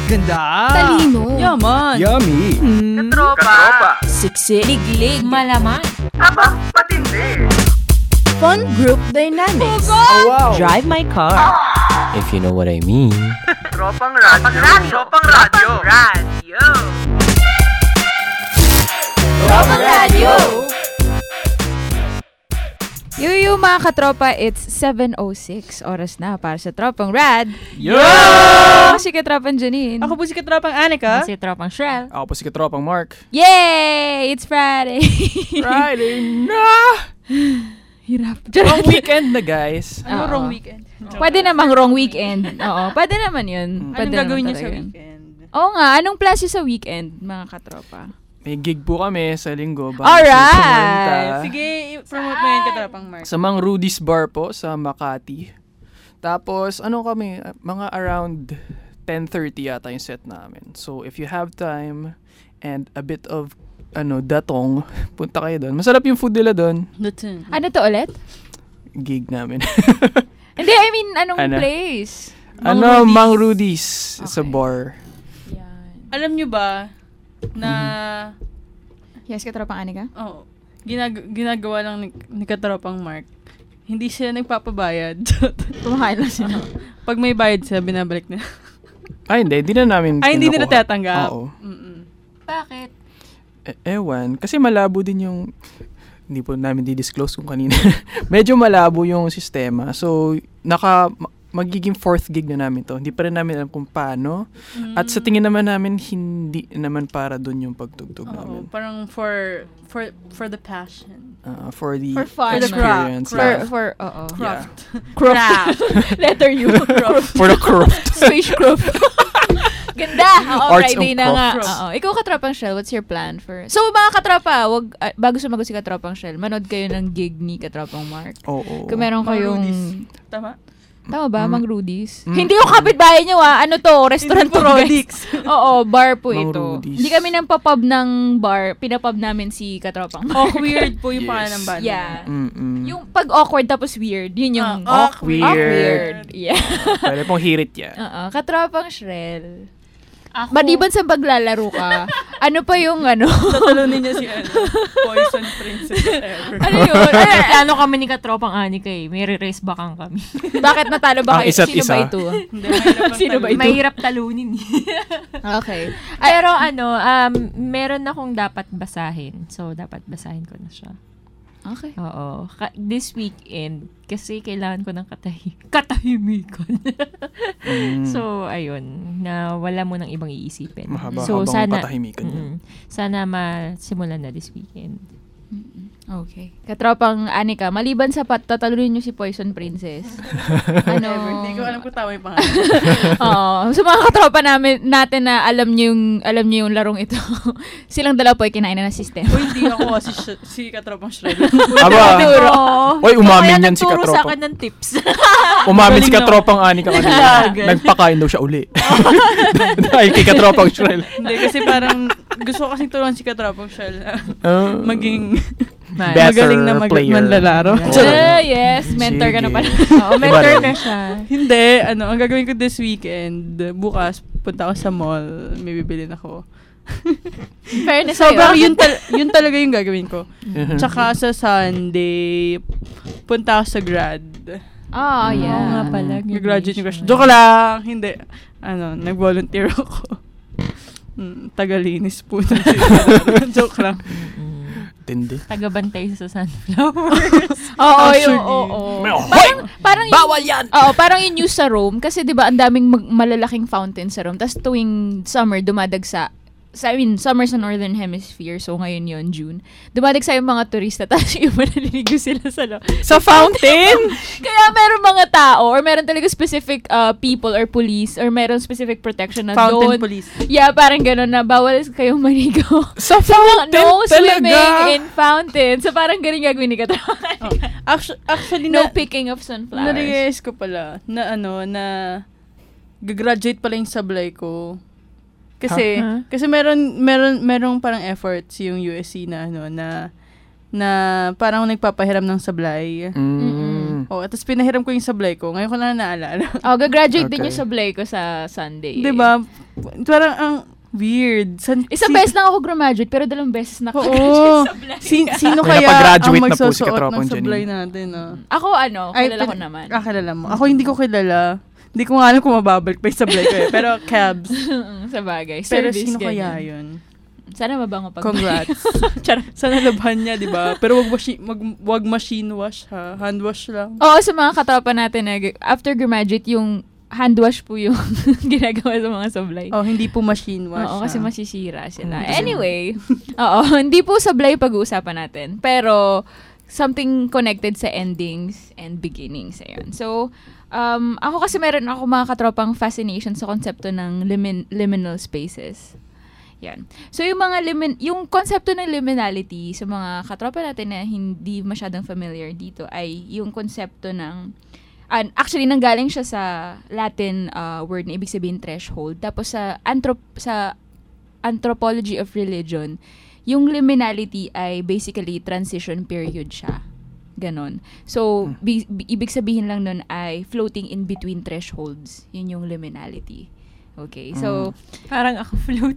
Ganda! Talino. Yaman! Yummy! Katropa! Siksi. Liglig. Malaman. Aba, patindi! Fun group dynamics. Oh, wow! Drive my car. If you know what I mean. Tropang radyo! Tropang radyo! Tropang radyo! Yuyu mga katropa, it's 7:06 oras na para sa Tropang Rad. Yo! Ako si Katropang Janine. Ako po si Katropang Anika. Ako si Tropang Shrel. Ako po si Katropang Mark. Yay! It's Friday! Friday na! Hirap. Wrong weekend na, guys. Ano Oo. wrong weekend? Pwede namang wrong weekend. Oo, pwede naman yun. Pwede Anong naman gagawin niyo talaga sa yun. weekend? Oo nga, anong plans niyo sa weekend, mga katropa? May gig po kami sa linggo. Alright! Sige, promote mo yun Katropang Mark. Sa Mang Rudy's Bar po sa Makati. Tapos, kami, mga around 10:30 yata yung set namin. So, if you have time and a bit of, datong, punta kayo doon. Masarap yung food nila doon. Lutun. Ano to ulit? Gig namin. Hindi, I mean, anong place? Mang Rudy's sa Okay. bar. Yan. Alam nyo ba na Yes, Katropang Anika? ginagawa lang ni Katropang Mark? Hindi sila nagpapabayad. Kumakain lang sila. Pag may bayad sila, binabalik nila. Ay, hindi na namin Hindi nila kinukuha. tatanggap. Oo. Bakit? Ewan. Kasi malabo din yung... Hindi po namin di-disclose kung kanina. Medyo malabo yung sistema. So, magiging fourth gig na namin to. Hindi pa rin namin alam kung paano. At sa tingin naman namin, hindi naman para dun yung pagtugtog namin. Parang for the passion. For the For fun. experience. For oo. Yeah. Craft. Letter U. For the craft. Swish craft. Ganda! Oo, Arts Friday and na nga. crafts. Oo. Ikaw, Katropang Shell, what's your plan for... So, mga katropa, bago sumagot si Katropang Shell, manood kayo ng gig ni Katropang Mark. Oo. Kung meron Mang kayong... Rudy's. Tama? Tama ba? Mang Rudy's? Hindi yung kapitbahay nyo, Ano to? Restaurant Hindi po, to, guys. Rodix. Oo, bar po Mang ito. Rudy's. Hindi kami nang papub ng bar. Pinapub namin si Katropang Mark. Weird po yung Yes. pangalan ng banda. Yeah. Mm-mm. Yung pag awkward tapos weird, yun yung... Awkward. Awkward. Yeah. Pwede pong hirit yan. Katropang Shrel. Maliban sa paglalaro ka, ano pa yung Tatalunin niya si Poison Princess ever. ano yun? Plano kami ni Katropang Anika May re-race bakang kami. Bakit natalo ba kayo? Ang isa't Sino isa. ba ito? Hindi, mahirap ang Sino ba talon. ito? Mahirap talunin. Okay. Pero meron akong dapat basahin. So, dapat basahin ko na siya. Okay. Oo. This weekend, kasi kailangan ko ng katahimikan. So, ayun. Na wala mo nang ibang iisipin. So, Mahaba-habang patahimikan yan. Sana masimulan na this weekend. Okay. Katropang Anika, maliban sa tatalunin nyo si Poison Princess. Hindi ko alam kung tama yung pangalan. Oo. So mga katropa natin na alam niyo yung larong ito. Silang dalawa po ay kinain na ng system. Hindi ako si Katropang Shred. Oy, umamin yan si Nagturo sa Katropang. akin ng tips. Umamin si Galing Katropang Anika kanina. Nagpakain daw siya uli. Dahil kay Katropang Shrel. Hindi, kasi parang gusto ko kasing turuan si Katropang Shell maging Better magaling na player. manlalaro. Yes, mentor ka na pala. Oo, mentor na siya. Hindi, ang gagawin ko this weekend, bukas, punta ako sa mall, may bibilin ako. Fairness Sobrang sa'yo. yun talaga yung gagawin ko. Tsaka sa Sunday, punta ako sa grad. Oh, yeah. Oo nga pala. Graduate yung crush. Joke lang! Hindi. Nag-volunteer ako. Tagalinis po. Joke lang. Tindi. Tagabantay sa sunflowers. Oo. Parang Bawal yan! Oo, parang yung news sa Rome. Kasi di ba ang daming malalaking fountain sa Rome. Tapos tuwing summer, dumadagsa. Summer sa Northern Hemisphere. So ngayon yun, June. Dumadagsa yung mga turista. Tapos yung manaliligo sila sa Sa fountain? Kaya meron mga tao or meron talaga specific people or police or meron specific protection na Fountain don't. police. Yeah, parang gano'n na bawal kayong maligo. Sa fountain No swimming talaga? in fountain. So parang ganun gagawin ni Katrawan. Actually, No picking of sunflowers. na-realize ko pala na gagraduate pala yung sablay ko. Kasi merong parang efforts yung USC na parang nagpapahiram ng sablay. Tapos pinahiram ko yung sablay ko. Ngayon ko na naalala. Gagraduate din Okay. yung sablay ko sa Sunday. Diba? parang ang weird. Isang beses lang ako graduate, pero 2 beses na ako sa Sablay. Sino Kaya kaya napag-graduate ang na po si magsusuot Katropang ng Sablay Janine. natin? Ako kilala ko naman. Kilala mo. Ako hindi ko kilala. Hindi ko nga alam kung mababalik pa yung Sablay ko eh. Pero cabs. Sa bagay. Pero Service, sino ganyan. kaya yun? Sana mabango pag... Congrats. Sana laban niya, di ba? Pero wag machine wash ha. Hand wash lang. Oo, sa mga katropa natin na after graduate, yung hand wash po yung ginagawa sa mga Sablay. Oh, hindi po machine wash. Oo, kasi masisira sila. Anyway, hindi po Sablay pag-uusapan natin. Pero, something connected sa endings and beginnings. Ayan. So, ako kasi meron ako mga katropang fascination sa konsepto ng liminal spaces. Yan. So, yung konsepto ng liminality sa mga katropa natin na hindi masyadong familiar dito ay yung konsepto ng actually, nanggaling siya sa Latin word na ibig sabihin threshold. Tapos sa anthropology of religion, yung liminality ay basically transition period siya. Ganon. So, ibig sabihin lang nun ay floating in between thresholds. Yun yung liminality. Okay, so... Parang ako float.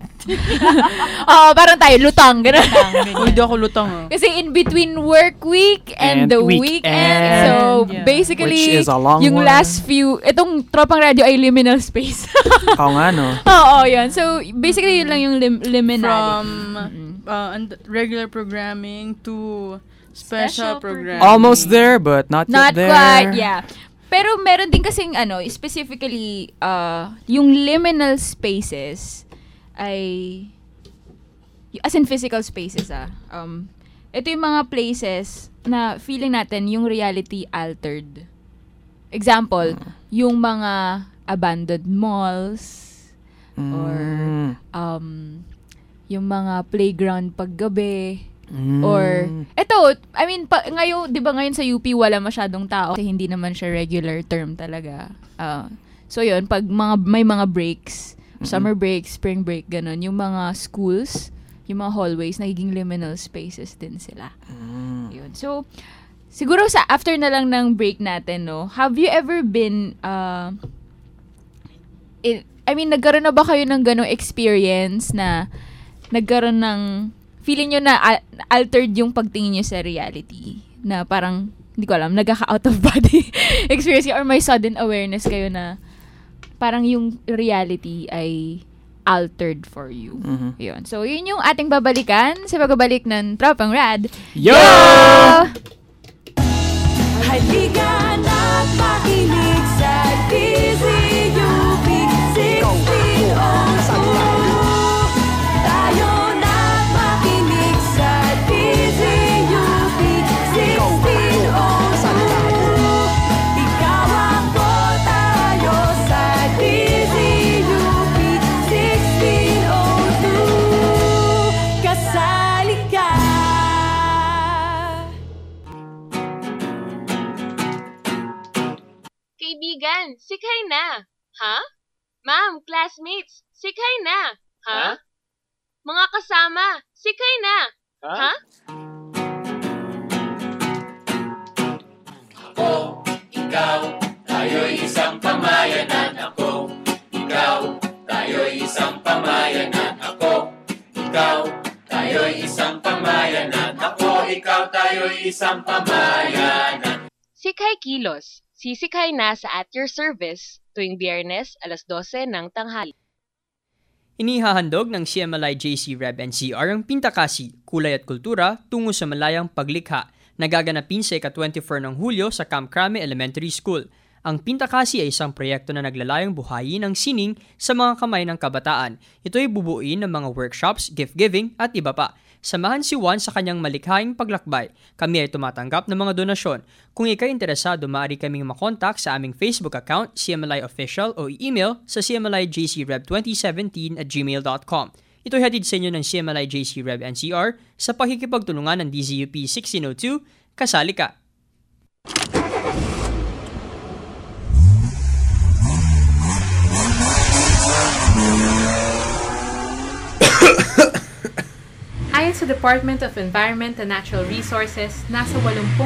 Parang tayo, lutang. Ganon. Hindi ako lutang. Kasi in between work week and the weekend. So, basically, which is a long yung one. last few... Itong Tropang Radio ay liminal space. Oo nga, no? Oo, yun. So, basically, yun lang yung liminality. From regular programming to special programming. Almost there, but not yet there. Not quite, yeah. Pero meron din kasing specifically yung liminal spaces ay as in physical spaces ito yung mga places na feeling natin yung reality altered. Example, yung mga abandoned malls or yung mga playground paggabi. Or, eto, I mean, ngayon, di ba ngayon sa UP wala masyadong tao kasi hindi naman siya regular term talaga. So yun, pag may mga breaks, summer break, spring break, ganun, yung mga schools, yung mga hallways, nagiging liminal spaces din sila. Yun. So, siguro after na lang ng break natin, no, have you ever been, nagkaroon na ba kayo ng ganong experience na nagkaroon ng feeling nyo na altered yung pagtingin nyo sa reality? Na parang, hindi ko alam, nagkaka-out of body experience or may sudden awareness kayo na parang yung reality ay altered for you. Yun. So, yun yung ating babalikan sa pagbabalik ng Tropang Rad. Yo! Halika na't makinig sa DZUP 1602. Kaibigan, sikay na. Ha? Ma'am, classmates, sikay na. Ha? Mga kasama, sikay na. Ha? Ako, ikaw, tayo'y isang pamayanan. Ako, ikaw, tayo'y isang pamayanan. Ako, ikaw, tayo'y isang pamayanan. Ako, ikaw, tayo'y isang pamayanan. Sikay Kilos. Sisikay na sa At Your Service tuwing Biyernes, 12:00 ng tanghali. Inihahandog ng CMLI JC Reb NCR ang Pintakasi, Kulay at Kultura tungo sa malayang paglikha na gaganapin sa ika-24 ng Hulyo sa Camp Crame Elementary School. Ang Pintakasi ay isang proyekto na naglalayong buhayin ang sining sa mga kamay ng kabataan. Ito ay bubuin ng mga workshops, gift-giving at iba pa. Samahan si Juan sa kanyang malikhaing paglakbay. Kami ay tumatanggap ng mga donasyon. Kung ikay interesado, maaari kaming makontak sa aming Facebook account, CMLI Official, o i-email sa cmlijcreb2017@gmail.com. Ito ay hatid sa inyo ng CMLI JC Reb NCR sa pakikipagtulungan ng DZUP 1602. Kasali ka! Ayon sa Department of Environment and Natural Resources, nasa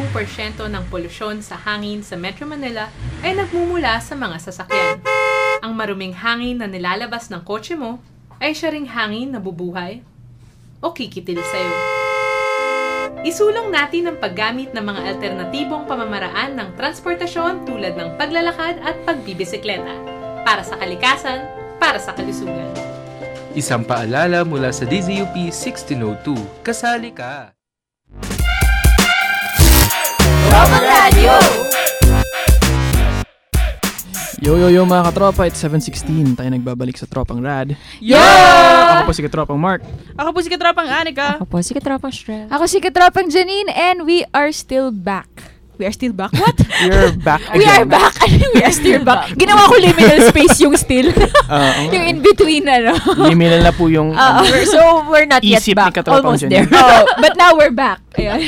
80% ng polusyon sa hangin sa Metro Manila ay nagmumula sa mga sasakyan. Ang maruming hangin na nilalabas ng kotse mo ay siya ring hangin na bubuhay o kikitil sa'yo? Isulong natin ang paggamit ng mga alternatibong pamamaraan ng transportasyon tulad ng paglalakad at pagbibisikleta para sa kalikasan, para sa kalusugan. Isang paalala mula sa DZUP 1602. Kasali ka! Tropang Radio! Yo mga katropa, it's 7:16. Tayo nagbabalik sa Tropang Rad. Yo! Ako po si Katropang Mark. Ako po si Katropang Anika. Ako po si Katropang Strel. Ako si Katropang Janine and we are still back. We are still back? What? We're back again. We are back. We are still back. Ginawa ko liminal space yung still. Yung in-between, Liminal na po yung so, we're not yet isip back. ni Katropang Almost Janine. there. But now we're back.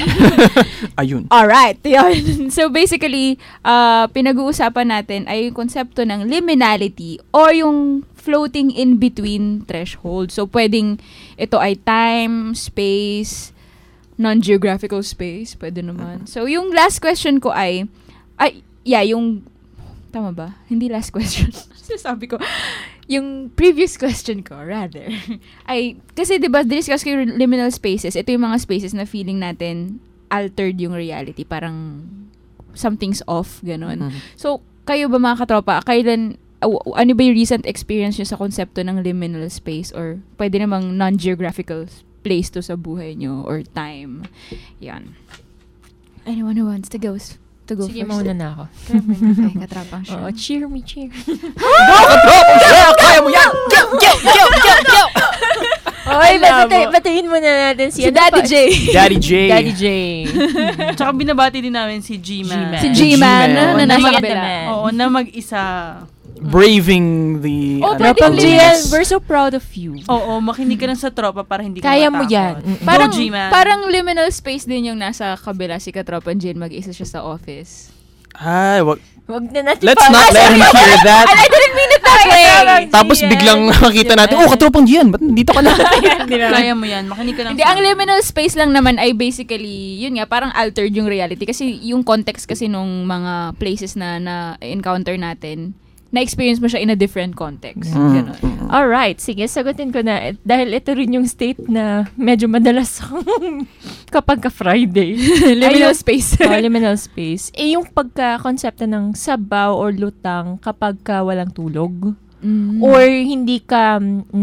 Ayun. Alright. So basically, pinag-uusapan natin ay yung konsepto ng liminality or yung floating in between threshold. So pwedeng ito ay time, space, non-geographical space, pwede naman. So, yung last question ko yung, tama ba? Hindi last question. Sabi ko, yung previous question ko, rather, ay, kasi diba, discuss ko yung liminal spaces. Ito yung mga spaces na feeling natin altered yung reality. Parang, something's off, ganon. So, kayo ba mga katropa, ano ba yung recent experience nyo sa konsepto ng liminal space or pwede namang non-geographical place to sa buhay nyo or time. Yan. Anyone who wants to go Sige, first? mauna na ako. Okay, Katropang siya. Oo, cheer me, cheer. Kaya mo yan! Go! Oy, batiin muna natin si Daddy J. Daddy J. Daddy J. Tsaka binabati din namin si G-Man. Si G-Man na nasa kabila. Oo, na mag-isa. Braving the... Tropang GL, we're so proud of you. Oo, makinig ka lang sa tropa para hindi ka Kaya mo matakot. yan. Parang, Go, G-Man. parang liminal space din yung nasa kabila si Katropang Jane, mag-isa siya sa office. Ay, wag na natin let's not let him hear that. I didn't mean it that way. Tapos biglang makita natin, Katropang Gian, ba't dito ka na? Kaya mo yan, makinig ka lang. Hindi, ang liminal space lang naman ay basically, yun nga, parang altered yung reality. Kasi yung context kasi nung mga places na encounter natin, na-experience mo siya in a different context. Ganon. Alright, sige, sagutin ko na. Dahil ito rin yung state na medyo madalas kapag ka-Friday. Liminal space. Liminal space. Yung pagka-konsepto ng sabaw or lutang kapag ka walang tulog. Or hindi ka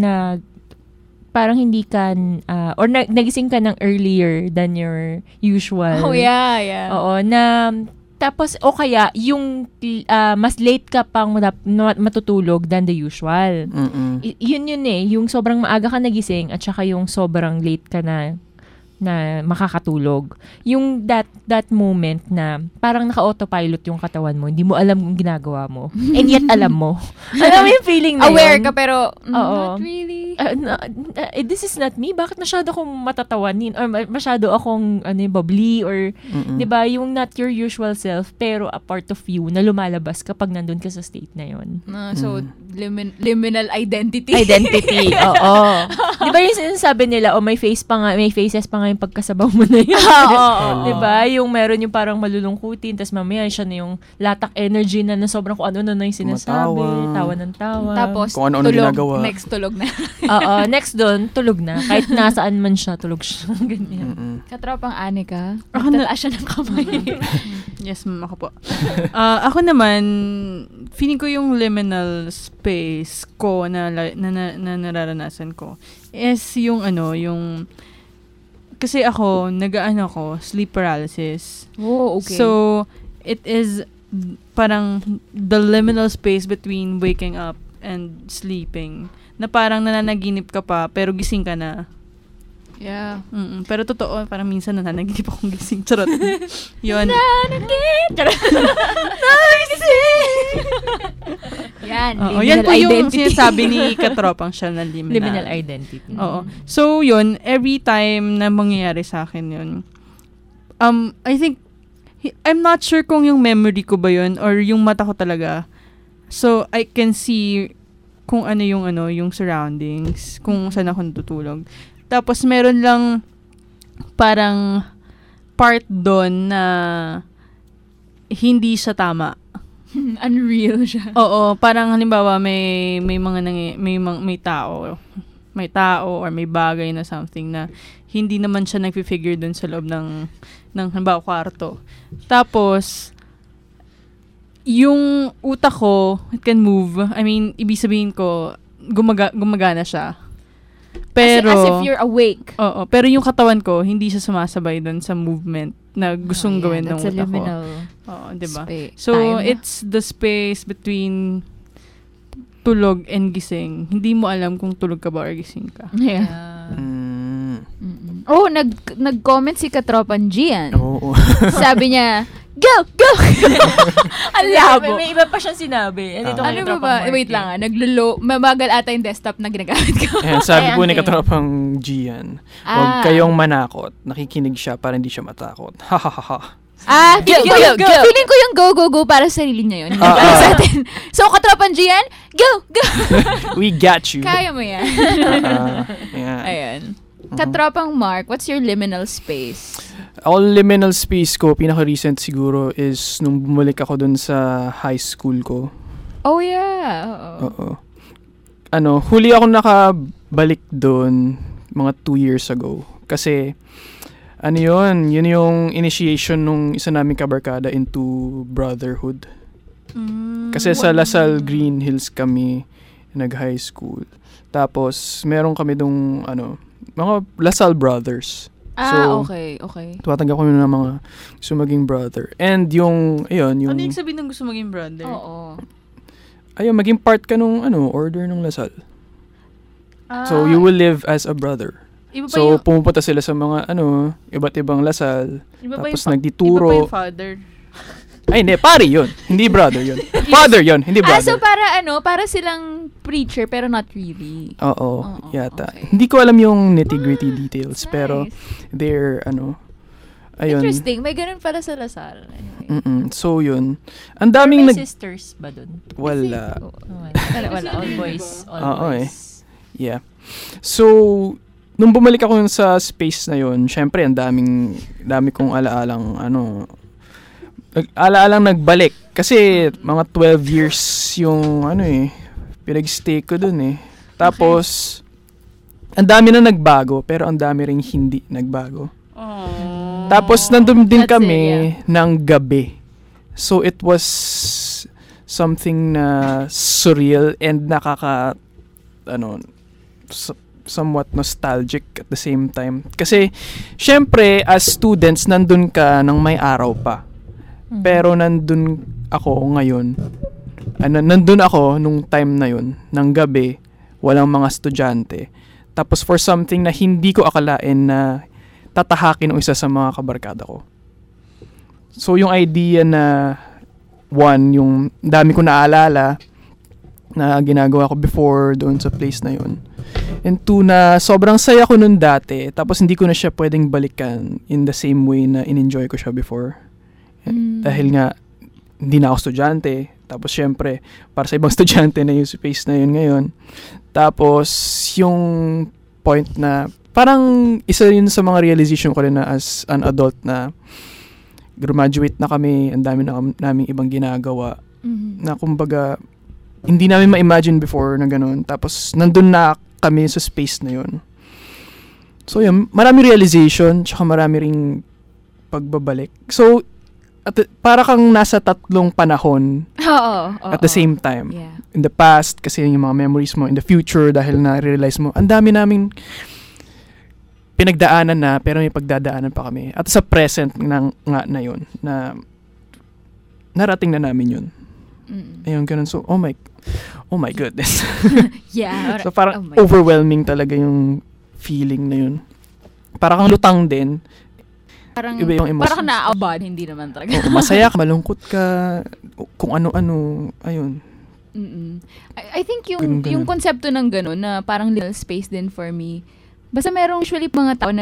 parang hindi ka, or nagising ka ng earlier than your usual. Oh, yeah. Oo, tapos, o kaya, yung mas late ka pang matutulog than the usual. Yun yung sobrang maaga ka nagising at saka yung sobrang late ka na makakatulog. Yung that moment na parang naka-autopilot yung katawan mo, hindi mo alam kung ginagawa mo. And yet, alam mo. Alam mo yung feeling na Aware yun? ka pero, not really. This is not me. Bakit masyado akong matatawanin? Or masyado akong bubbly? Or, di ba, yung not your usual self, pero a part of you na lumalabas kapag nandun ka sa state na yun. So, liminal identity. Oo. Di ba yung sinasabi nila, may faces pa nga yung pagkasabaw mo na yun. Di ba? Yung meron yung parang malulungkutin, tas mamaya siya na yung latak energy na sobrang kung ano na yung sinasabi. Tawa ng tawa. Tapos, kung ano ginagawa. Next, tulog na. Next doon, tulog na. Kahit nasaan man siya, tulog siya. Ganyan. Katropang Anika, Ako nagtataas siya ng kamay. Yes, ako po. Ako naman, feeling ko yung liminal space ko na nararanasan ko is yung kasi ako, sleep paralysis. Oh, okay. So, it is parang the liminal space between waking up and sleeping. Na parang nananaginip ka pa, pero gising ka na. Yeah. Pero totoo, parang minsan nananaginip akong gising. Charot. Yun. Yan. Yan po yung sinasabi ni Katropang siya na liminal identity. Oo. So, yun, every time na mangyayari sa akin yun, I think, I'm not sure kung yung memory ko ba yun or yung mata ko talaga. So, I can see kung ano yung surroundings, kung saan ako natutulog. Tapos, meron lang parang part doon na hindi siya tama. Unreal siya. Oo, parang halimbawa may tao or may bagay na something na hindi naman siya nagfi-figure dun sa loob ng halimbawa kwarto. Tapos yung utak ko, it can move. I mean, ibig sabihin ko, gumagana siya. Pero, as if you're awake. Oo, pero yung katawan ko, hindi siya sumasabay dun sa movement na gustong gawin ng utak ko. Oo, diba? So, time. It's the space between tulog and gising. Hindi mo alam kung tulog ka ba or gising ka. Yeah. Oh, nag-comment si Katropan Gian. Oo. Sabi niya, go! Ang labo. May iba pa siyang sinabi. Ano ba? Wait lang, mabagal ata yung desktop na ginagamit ko. Ayan, sabi po ni Katropang Gian, huwag kayong manakot. Nakikinig siya para hindi siya matakot. Ha ha ha ha. Go. Feeling ko yung go para sa sarili niya yun. Hindi para sa atin. So, Katropan Gian, go! We got you. Kaya mo yan. Yeah. Ayan. Katropang Mark, what's your liminal space? All liminal space ko, pinaka-recent siguro is nung bumalik ako dun sa high school ko. Oh, yeah. Oo. Huli ako nakabalik dun mga 2 years ago. Kasi, yun yung initiation nung isa naming kabarkada into brotherhood. Kasi sa Lasal Green Hills kami nag-high school. Tapos, meron kami dong, mga Lasal Brothers. Okay. Tumatanggap kami ng mga gusto maging brother. And yung... Ano yung sabihin ng gusto maging brother? Oo. Ayun, maging part ka nung order ng Lasal. So, you will live as a brother. So, pumupunta sila sa mga, iba't ibang Lasal. Tapos nagtituro. Iba pa yung father. Ay, hindi. Pari yun. Hindi brother yun. Father yun. Hindi brother. So para silang preacher pero not really. Oo, yata. Okay. Hindi ko alam yung nitty-gritty details. Nice. Pero they're, ayun. Interesting. May ganun pala sa Lasal. Anyway. So, yun. Ang daming may sisters ba dun? Wala. Wala. All boys. Yeah. So, nung bumalik ako sa space na yun, syempre, ang dami kong alaalang, alaalang nagbalik. Kasi, mga 12 years yung, pinag-stay ko dun . Tapos, ang dami na nagbago, pero ang dami ring hindi nagbago. Tapos, nandun din kami ng gabi. So, it was something na surreal and somewhat nostalgic at the same time. Kasi, syempre, as students, nandun ka ng may araw pa. Pero nandun ako ngayon. Nandun ako nung time na yun, ng gabi, walang mga estudyante. Tapos for something na hindi ko akalain na tatahakin ng isa sa mga kabarkada ko. So yung idea na yung dami ko naalala na ginagawa ko before doon sa place na yun. And 2, na sobrang saya ko nun dati, tapos hindi ko na siya pwedeng balikan in the same way na in-enjoy ko siya before. Dahil nga, hindi na ako estudyante. Tapos, syempre, para sa ibang estudyante na yung space na yun ngayon. Tapos, yung point na, parang isa yun sa mga realization ko rin na as an adult na graduate na kami, ang dami na naming ibang ginagawa. Na kumbaga, hindi namin ma-imagine before na ganun. Tapos, nandun na kami sa space na yun. So, yun, marami realization, tsaka marami ring pagbabalik. So, para kang nasa 3 panahon at the same time. Yeah. In the past, kasi yung mga memories mo. In the future, dahil na-realize mo, ang dami namin pinagdaanan na, pero may pagdadaanan pa kami. At sa present na yun, na narating na namin yun. Ayun, ganun. So, oh my goodness. Yeah. So, parang overwhelming talaga yung feeling na yun. Para kang lutang din. Parang iba yung emotions. Parang na-abad, hindi naman talaga. Masaya ka, malungkot ka, kung ano-ano, ayun. I think yung konsepto ng gano'n, na parang little space din for me. Basta merong usually mga tao na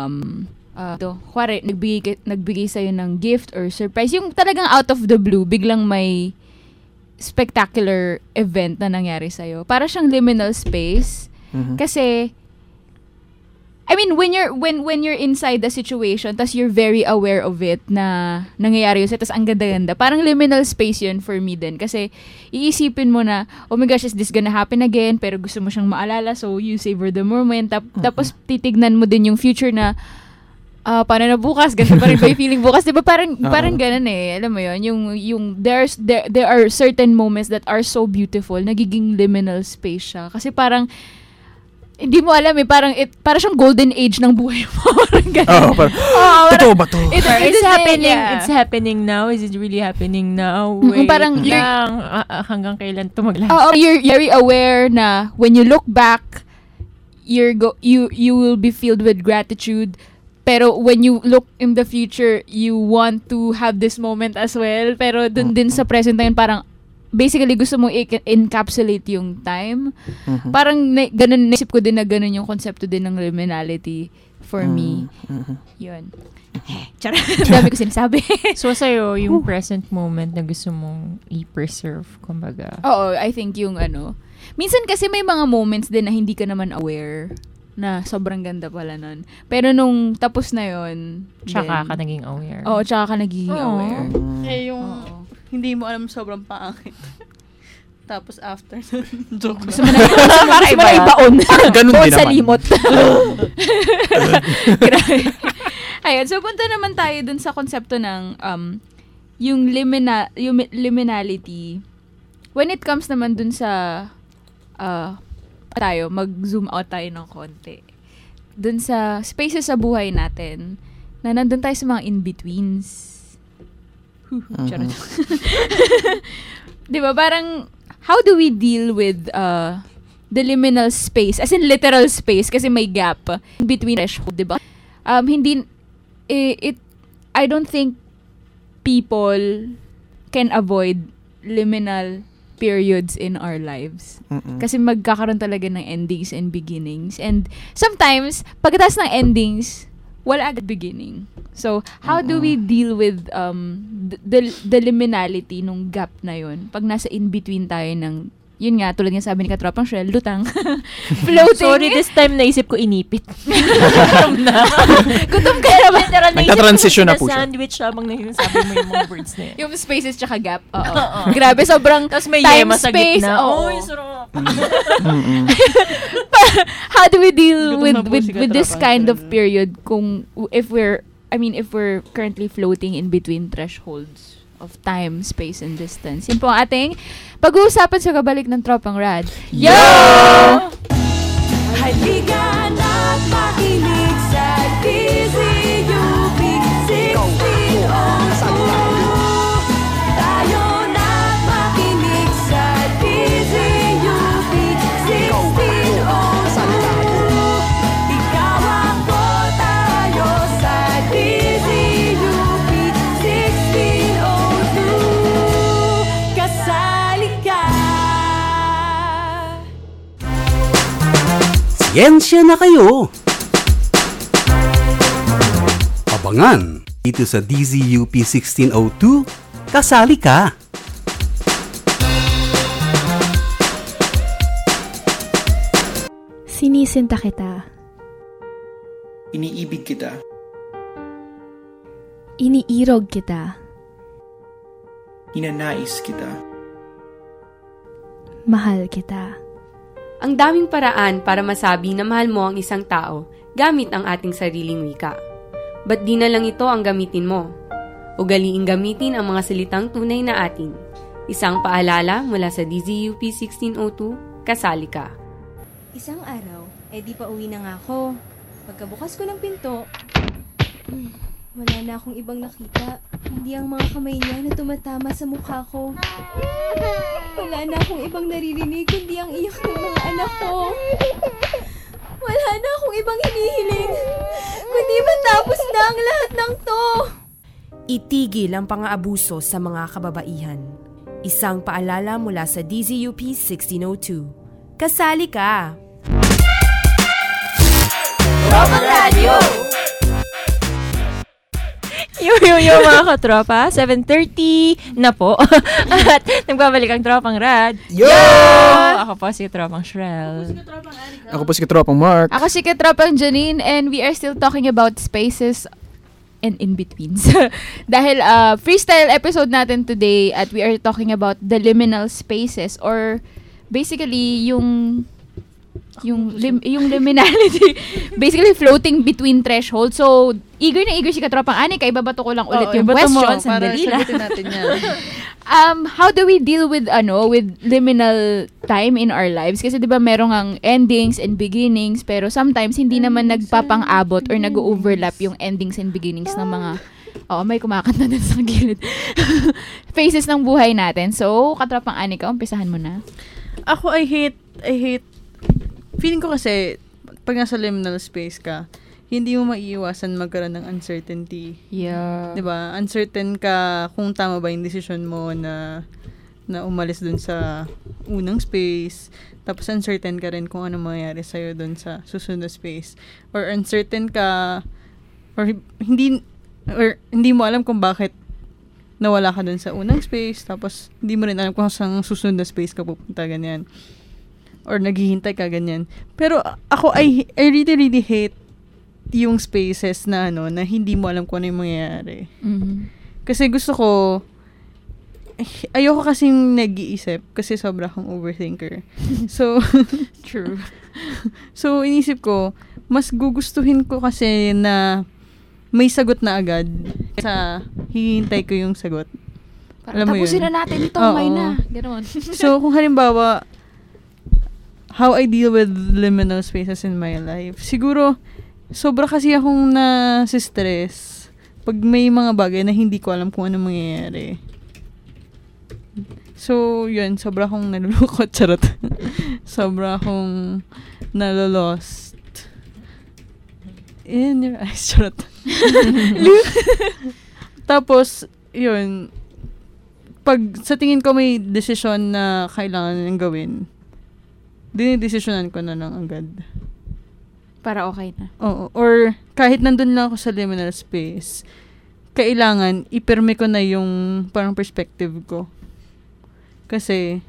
kuwari, nagbigay sa'yo ng gift or surprise. Yung talagang out of the blue, biglang may spectacular event na nangyari sa'yo. Para siyang liminal space. Kasi, I mean, when you're inside the situation, tas you're very aware of it na nangyayari yun, tas ang ganda-ganda. Parang liminal space yun for me din. Kasi iisipin mo na, oh my gosh, is this gonna happen again? Pero gusto mo siyang maalala, so you savor the moment. Tapos titignan mo din yung future na, paano na bukas? Ganito pa rin ba yung feeling bukas? Diba parang ganun eh. Alam mo yun? There are certain moments that are so beautiful, nagiging liminal space siya. Kasi parang, hindi mo alam eh, parang siyang golden age ng buhay mo. Parang ganun. Totoo ba to? It's happening. Yeah. It's happening now. Is it really happening now? Wait parang lang. Hanggang kailan ito mag-last? You're very aware na when you look back, you will be filled with gratitude. Pero when you look in the future, you want to have this moment as well. Pero dun din sa present na yun, parang basically gusto mo encapsulate yung time. Parang ganun, naisip ko din na ganun yung konsepto din ng liminality for me. Yun. Charot. Dami ko sinasabi. So sa'yo, yung present moment na gusto mong i-preserve, kumbaga. Oo, I think yung minsan kasi may mga moments din na hindi ka naman aware na sobrang ganda pala nun. Pero nung tapos na yun, tsaka ka naging aware. Oo, tsaka ka naging aware. Yung hindi mo alam sobrang pangit. Tapos after joke. Gusto mo na ibaon. Ganun din sa naman. limot. Grabe. Ayun, so punta naman tayo dun sa konsepto ng yung liminality. When it comes naman dun sa mag-zoom out tayo ng konti. Dun sa spaces sa buhay natin na nandun tayo sa mga in-betweens. Charot. Diba, parang how do we deal with the liminal space, as in literal space, kasi may gap between threshold, diba? I don't think people can avoid liminal periods in our lives. Kasi magkakaroon talaga ng endings and beginnings. And sometimes, pagkatapos ng endings, wala agad beginning. So, how do we deal with the liminality nung gap na yun? Pag nasa in-between tayo ng, yun nga, tulad nga sabi ni Katropang Shell, lutang. Floating. Sorry, this time naisip ko inipit. Gutom ka naman. Nagta-transition na po siya. Sandwich habang nasasabi mo yung mga words na yun. Yung spaces tsaka gap. Oo. Grabe, sobrang tapos may time, yema sa space. Gitna. Oo. Sarap. How do we deal with this kind of period if we're currently floating in between thresholds of time, space, and distance? Yun po ang ating pag-uusapan sa kabalik ng Tropang Rad. Yo! Halika na't makinig sa DZUP 1602. Tayo na't makinig sa DZUP 1602. Ikaw ako, tayo sa DZUP 1602. Kasali ka. Siyensya na kayo! Abangan dito sa DZUP 1602, kasali ka! Sinisinta kita. Iniibig kita. Iniirog kita. Ninanais kita. Mahal kita. Ang daming paraan para masabi na mahal mo ang isang tao gamit ang ating sariling wika. Ba't di na lang ito ang gamitin mo? Ugaliing gamitin ang mga salitang tunay na atin. Isang paalala mula sa DZUP 1602, kasali ka. Isang araw, di pa uwi na nga ako. Pagkabukas ko ng pinto, wala na akong ibang nakita. Hindi ang mga kamay niya na tumatama sa mukha ko. Wala na akong ibang naririnig kundi ang iyak ng mga anak ko. Wala na akong ibang hinihiling kundi matapos na ang lahat ng to. Itigil ang pang-aabuso sa mga kababaihan. Isang paalala mula sa DZUP 1602. Kasali ka! Tropang Radio! Yung mga katropa, 7:30 na po. At nagbabalik ang Tropang Rad. Yo! Ako po si Tropang Shrel. Ako po si Katropang Mark. Ako si Katropang Janine, and we are still talking about spaces and in-betweens. Dahil freestyle episode natin today at we are talking about the liminal spaces, or basically yung liminality. Basically floating between thresholds. So, eager si Katropang Anika. Ibabato ko lang ulit yung question. Sandali lang. Natin yan. How do we deal with liminal time in our lives? Kasi 'di ba merong ang endings and beginnings, pero sometimes hindi naman nagpapang-abot or nag-overlap yung endings and beginnings ng mga may kumakanta na sa gilid. Phases ng buhay natin. So, Katropang Anika, umpisahan mo na. Ako, I hate feeling ko kasi pag nasa liminal space ka, hindi mo maiiwasan magkaroon ng uncertainty. Yeah. 'Di ba? Uncertain ka kung tama ba yung decision mo na umalis dun sa unang space. Tapos uncertain ka rin kung ano mangyayari sa'yo dun sa susunod na space. Or uncertain ka or hindi mo alam kung bakit nawala ka dun sa unang space. Tapos hindi mo rin alam kung saan susunod na space ka pupunta, ganyan. Or naghihintay ka, ganyan. Pero ako, I really, really hate yung spaces na na hindi mo alam kung ano yung mangyayari. Mm-hmm. Kasi gusto ko, ayoko kasing nag-iisip kasi sobra akong overthinker. So, true. So, inisip ko, mas gugustuhin ko kasi na may sagot na agad sa hihintay ko yung sagot. Alam mo tapusin na natin ito, may na. Ganoon. So, kung halimbawa, how I deal with liminal spaces in my life. Siguro, sobra kasi akong nasi-stress pag may mga bagay na hindi ko alam kung ano mangyayari. So, yun, sobra akong nalulukot, charot. Sobra akong nalolost. In your eyes, charot. Tapos, yun, pag sa tingin ko may desisyon na kailangan nang gawin, dinidesisyonan ko na lang agad. Para okay na. Oo. Or, kahit nandun lang ako sa liminal space, kailangan, ipirme ko na yung parang perspective ko. Kasi,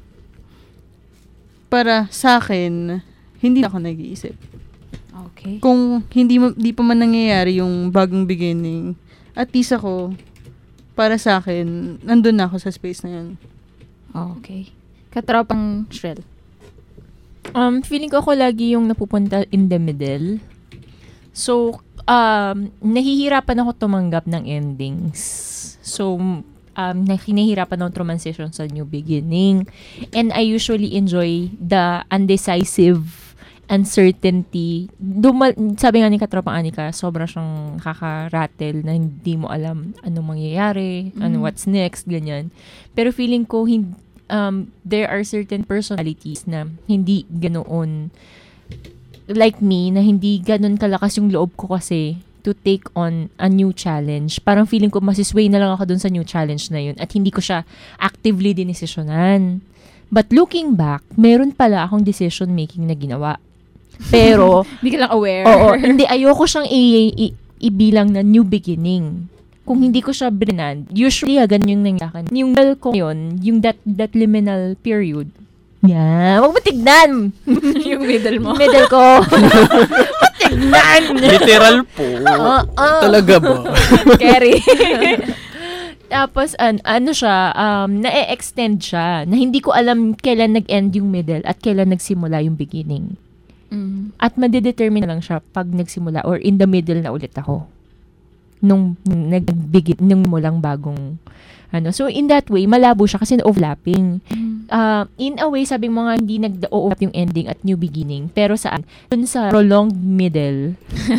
para sa akin, hindi ako nag-iisip. Okay. Kung hindi pa man nangyayari yung bagong beginning, at least ako, para sa akin, nandun na ako sa space na yun. Okay. Katropang Shrel. Feeling ko ako lagi yung napupunta in the middle. So, nahihirapan ako tumanggap ng endings. So, nahihirapan ako transition sa new beginning. And I usually enjoy the undecisive uncertainty. Sabi nga ni Katropang Anika, sobra siyang nakaka-rattle na hindi mo alam anong mangyayari, what's next, ganyan. Pero feeling ko, there are certain personalities na hindi ganoon like me, na hindi ganon kalakas yung loob ko kasi to take on a new challenge. Parang feeling ko masisway na lang ako dun sa new challenge na yun at hindi ko siya actively dinesisyonan. But looking back, meron pala akong decision making na ginawa. Pero hindi ka lang aware. Oo, hindi, ayoko siyang ibilang na new beginning. Kung hindi ko siya brinand, usually ganun yung nangyari. Yung middle ko yun, yung that liminal period. Yeah, wag mo tignan! Yung middle mo. Middle ko. Tignan! Literal po. Talaga ba? Carry. Tapos, siya, na-extend siya, na hindi ko alam kailan nag-end yung middle at kailan nagsimula yung beginning. Mm. At madedetermine lang siya pag nagsimula or in the middle na ulit ako. Nung mulang bagong so in that way malabo siya kasi na-overlapping. In a way sabi mo nga hindi nag-overlap yung ending at new beginning, pero saan dun sa prolonged middle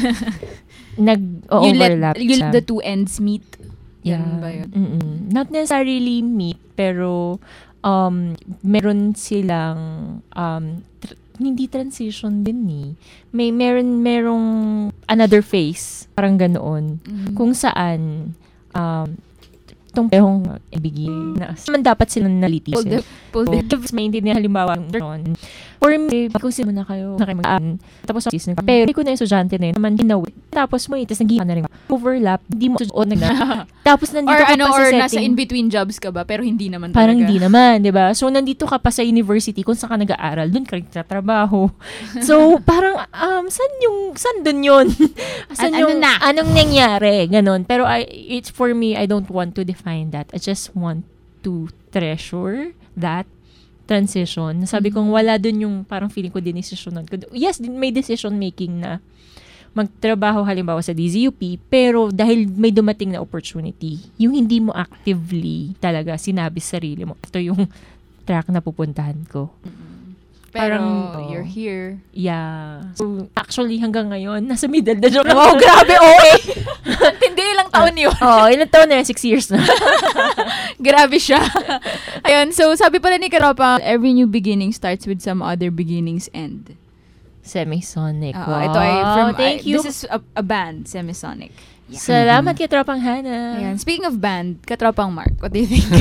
nag-overlap you let the two ends meet. Yeah. Yan ba yun? Not necessarily meet, pero meron silang hindi transition din merong another phase, parang ganoon. Kung saan itong ibigin na naman dapat silang nalitis. Maintindihan halimbawa For me, kung sino na kayo, tapos pero hindi ko na yung estudyante na yun, naman ginawa. Tapos mo tapos nag-iwan na rin. Overlap, hindi mo tapos nandito ka pa sa setting. Or nasa in-between jobs ka ba, pero hindi naman talaga. Parang hindi naman, di ba? So, nandito ka pa sa university kung saan ka nag-aaral, dun ka rin trabaho. So, parang, saan dun yun? Anong nangyari? Ganon. Pero, it's for me, I don't want to define that. I just want to treasure that transition. Sabi kong wala dun yung parang feeling ko dinesisyonan ko. Yes, may decision making na magtrabaho halimbawa sa DZUP, pero dahil may dumating na opportunity, yung hindi mo actively talaga sinabi sa sarili mo, ito yung track na pupuntahan ko. Pero you're here. Yeah. So, actually, hanggang ngayon, nasa middle na joke. Wow, grabe, okay. Hindi ilang taon yun. Ilang taon na, 6 years na. Grabe siya. Ayun, so sabi pala ni Karopa, every new beginning starts with some other beginning's end. Semisonic. Wow. Ito ay thank you. This is a band, Semisonic. Yeah. Salamat kay Tropang Hana. Ayan. Speaking of band, Katropang Mark, what do you think?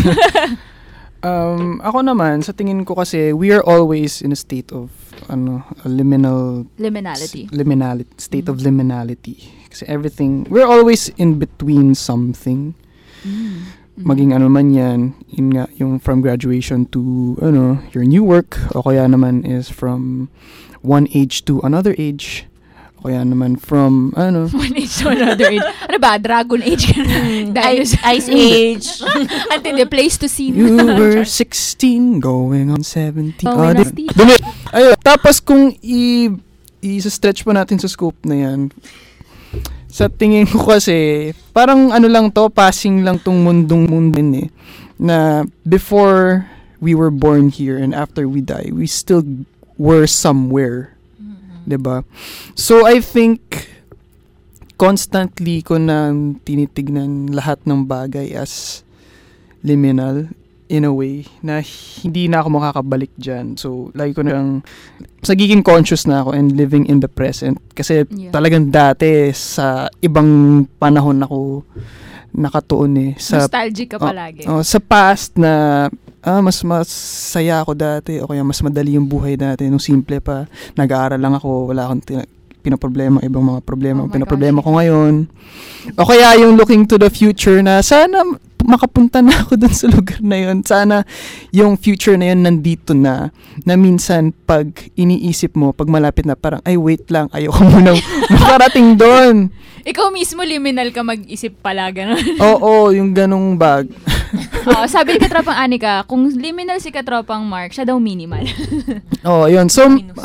Ako naman, sa tingin ko kasi, we are always in a state of, a liminality. State of liminality. Kasi everything, we're always in between something. Maging ano man yan, yun nga, yung from graduation to, your new work, o kaya naman is from one age to another age. O kaya naman from, one age to another age. Ano ba? Dragon age ka na? Ice age. Until the place to see. You were 16, going on 17. Ayun. Tapos kung i-stretch pa natin sa scope na yan, sa tingin ko kasi, parang lang to, passing lang tong mundo eh. Na before we were born here and after we die, we still were somewhere. Diba? So, I think, constantly ko nang tinitignan lahat ng bagay as liminal in a way na hindi na ako makakabalik dyan. So, lagi ko nang nagiging conscious na ako and living in the present. Kasi talagang dati sa ibang panahon ako nakatuon eh. Nostalgic ka palagi. Sa past na mas masaya ako dati o kaya mas madali yung buhay dati nung simple pa. Nag-aaral lang ako, wala akong pinaproblema, ibang mga problema. Pinaproblema ko ngayon. O kaya yung looking to the future na sana makapunta na ako dun sa lugar na yun. Sana yung future na yun nandito na minsan pag iniisip mo, pag malapit na parang, ay wait lang, ayoko muna makarating doon. Ikaw mismo liminal ka mag-isip pala, gano'n. Oo, yung ganong bag. Sabi ni Katropang Anika, kung liminal si Katropang Mark, siya daw minimal. Yun. So,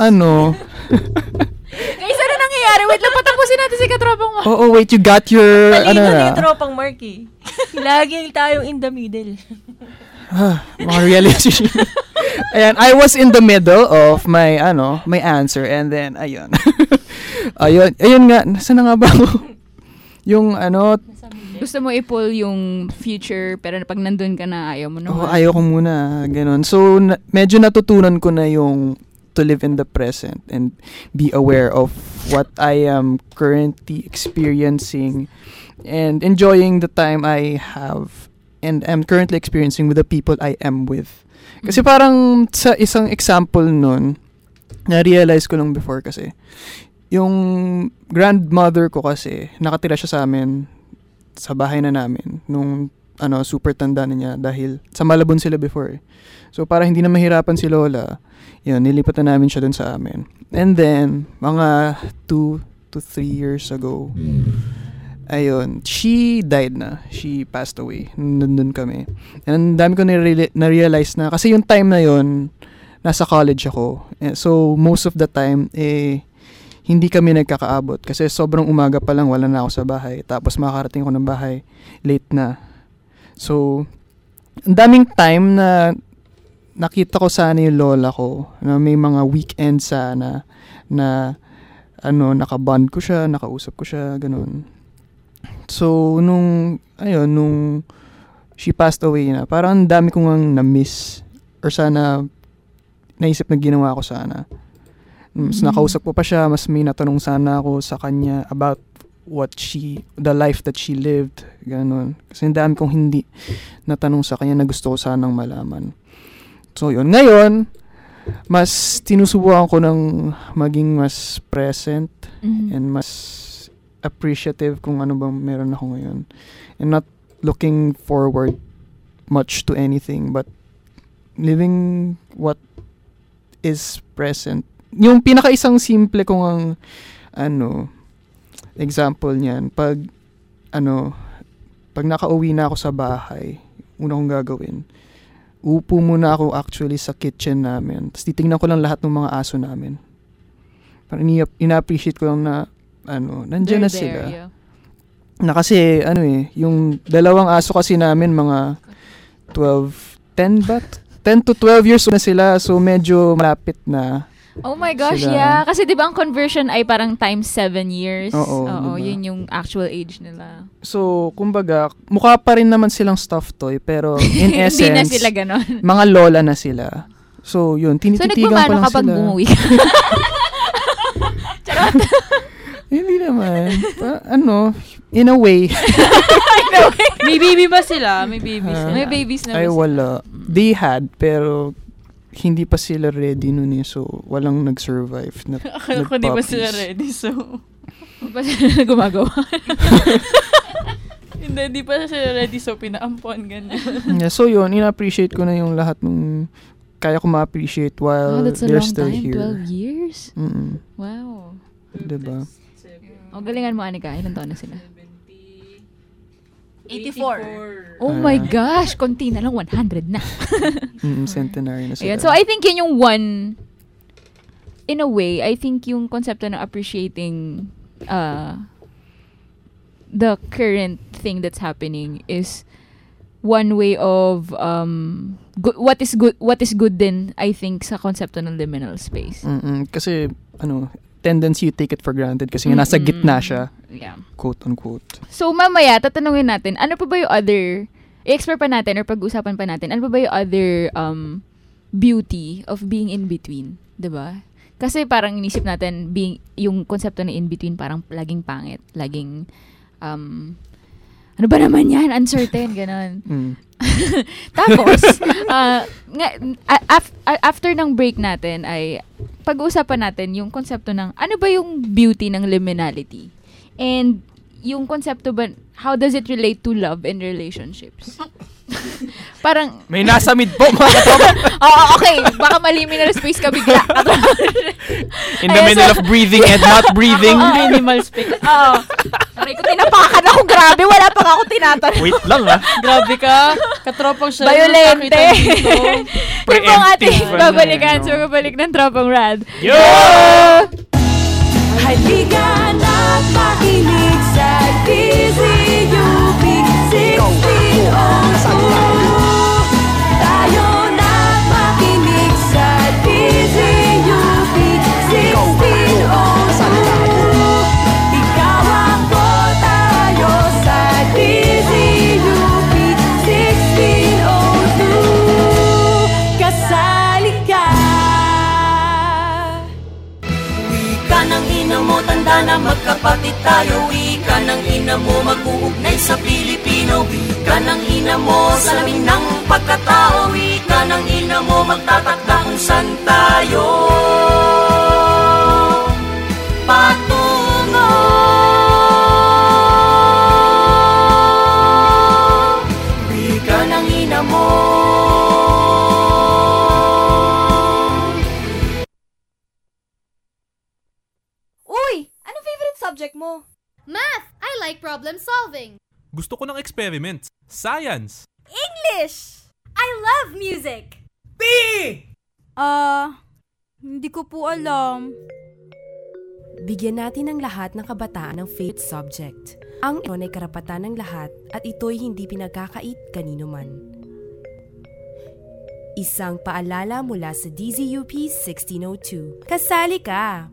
Guys, ano nangyayari? Wait lang, patapusin natin si Katropang Mark. Wait, you got your, talino ni Katropang Mark eh. Lagi tayong in the middle. Mga realization. Ayan, I was in the middle of my answer and then, ayun. ayun nga, nasa na nga ba ako? Yung gusto mo i-pull yung future pero pag nandun ka na ayaw mo na. Ayaw ko muna, ganun. So, medyo natutunan ko na yung to live in the present and be aware of what I am currently experiencing and enjoying the time I have and am currently experiencing with the people I am with. Kasi parang sa isang example nun, na-realize ko lang before kasi, yung grandmother ko kasi, nakatira siya sa amin, sa bahay na namin, nung super tanda na niya dahil sa Malabon sila before. So, para hindi na mahirapan si Lola, yun, nilipat na namin siya dun sa amin. And then, mga 2 to 3 years ago, ayun, she died na. She passed away. Nandun kami. And dami ko na-realize na, kasi yung time na yun, nasa college ako. So, most of the time, hindi kami nagkakaabot. Kasi sobrang umaga pa lang, wala na ako sa bahay. Tapos makakarating ako ng bahay, late na. So, ang daming time na nakita ko sana yung lola ko, na may mga weekend sana, na nakabond ko siya, nakausap ko siya, ganun. So, nung she passed away na, parang ang dami kong na-miss, or sana, naisip na ginawa ko sana. Mas nakausap ko pa siya, mas may natanong sana ako sa kanya about the life that she lived, ganun. Kasi ang dami kong hindi natanong sa kanya na gusto ko sanang malaman. So, yun. Ngayon, mas tinusubukan ko ng maging mas present and mas appreciative kung ano bang meron ako ngayon. And not looking forward much to anything, but living what is present. Yung pinaka-isang simple kong ang example niyan, pag nakauwi na ako sa bahay, una kong gagawin, upo muna ako actually sa kitchen namin. Tapos titingnan ko lang lahat ng mga aso namin. Parang ina-appreciate ko lang na nandiyan na sila. Yeah. Na kasi yung dalawang aso kasi namin mga 10 to 12 years na sila, so medyo malapit na. Oh my gosh, sila. Yeah. Kasi di ba ang conversion ay parang times 7 years? Oo, diba? Yun yung actual age nila. So, kumbaga, mukha pa rin naman silang stuffed toy, pero in essence, hindi na sila ganon. Mga lola na sila. So, yun, tinititigan ko lang sila. So, nagpapano kapag bumuwi ka? Charot. Hindi naman. In a way. May baby ba sila? May babies na. May babies na ba sila? Ay, wala. They had, pero hindi pa sila ready nun so walang nag-survive. Akala ko hindi pa sila ready, so hindi pa sila gumagawa. Hindi pa sila ready, so pinaampon, ganyan. Yeah, so yun, ina-appreciate ko na yung lahat ng kaya ko ma-appreciate while they're still here. That's a long time, 12 years? Wow. Diba? Galingan mo, Anika. Ilan taon na sila? 84. Oh my gosh, konti na lang, 100 na. Centenary na sila. Ayan. So I think yun yung one, in a way, I think yung konsepto ng appreciating the current thing that's happening is one way of what is good din, I think, sa konsepto ng liminal space. Kasi tendency you take it for granted kasi nga nasa gitna siya. Yeah. Quote unquote. So mamaya tatanungin natin, ano pa ba yung other i-explore pa natin or pag-usapan pa natin, ano pa ba yung other beauty of being in between, 'di ba? Kasi parang inisip natin yung konsepto ng in between parang laging pangit, laging ano ba naman yan? Uncertain, ganon. Tapos, after ng break natin ay pag-uusapan natin yung konsepto ng ano ba yung beauty ng liminality? And yung konsepto ba, how does it relate to love and relationships? Parang may nasa mid po mga okay, baka maliminal space ka bigla. In the middle of breathing and not breathing. Minimal space. Aray ko, tinapakan ako. Grabe, wala pa ako tinatanong. Wait lang Grabe ka. Katropang siya. Violente. Yung pong ating babalikan. So, babalik ng Tropang Rad. Yo! Halika na't makinig sa DZUP 1602. Tayo na't makinig sa DZUP 1602. Ikaw ako, tayo sa DZUP 1602. Kasali ka. Wika ng ina mo, tanda na magkapatid tayo. Wika ng ina mo, mag-uugnay sa Pilipino. Wika ng ina mo, salamin ng pagkatao. Wika ng ina mo, magtatakda kung saan tayo patungo. Wika ng ina mo. Uy! Anong favorite subject mo? Math! I like problem solving. Gusto ko ng experiments. Science. English! I love music. Hindi ko po alam. Bigyan natin ng lahat ng kabataan ng favorite subject. Ang ito ay karapatan ng lahat at ito'y hindi pinagkakait kanino man. Isang paalala mula sa DZUP 1602. Kasali ka!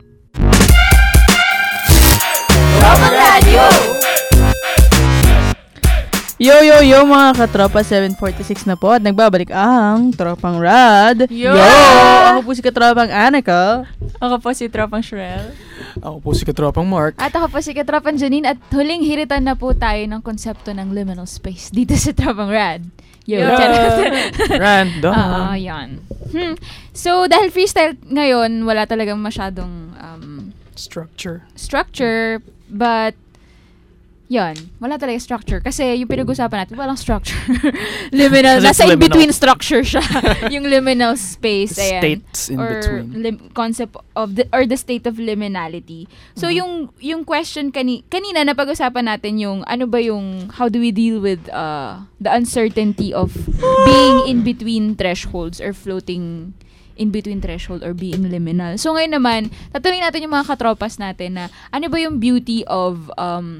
Tropang Radio! Yo mga katropa, 7:46 na po at nagbabalik ang Tropang Rad. Yo! Ako po si Katropang Anika. Ako po si Tropang Shrel. Ako po si Katropang Mark. At ako po si Katropang Janine at huling hiritan na po tayo ng konsepto ng liminal space dito sa Tropang Rad. Yo! Random. Yan. So, dahil freestyle ngayon, wala talagang masyadong structure, but yan, wala talaga structure. Kasi yung pinag-usapan natin, walang structure. Liminal. Nasa in-between structure siya. Yung liminal space. Ayan. States in between. Concept of the state of liminality. So, yung question kanina napag-usapan natin yung, ano ba yung, how do we deal with the uncertainty of being in between thresholds or floating in between threshold or being liminal. So, ngayon naman, tatanungin natin yung mga katropas natin na, ano ba yung beauty of